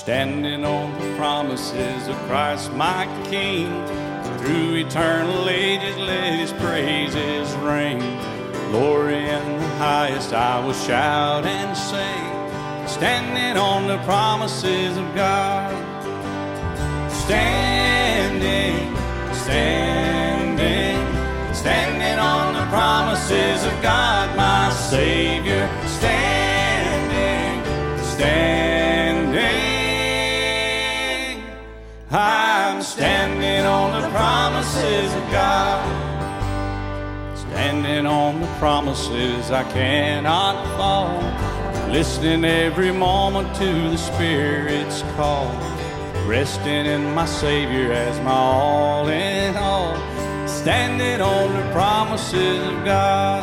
standing on the promises of Christ my King. Through eternal ages let his praises ring. Glory in the highest I will shout and sing, standing on the promises of God. Standing, standing, standing on the promises of God, my Savior. Standing, standing, I'm standing on the promises of God. Standing on the promises I cannot fall, listening every moment to the Spirit's call, resting in my Savior as my all in all, standing on the promises of God.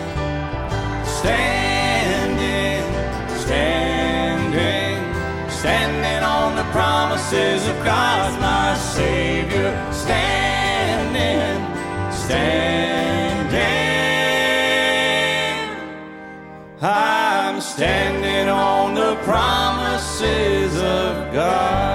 Standing, standing, standing on the promises of God, my Savior. Standing, standing, I'm standing on the promises of God.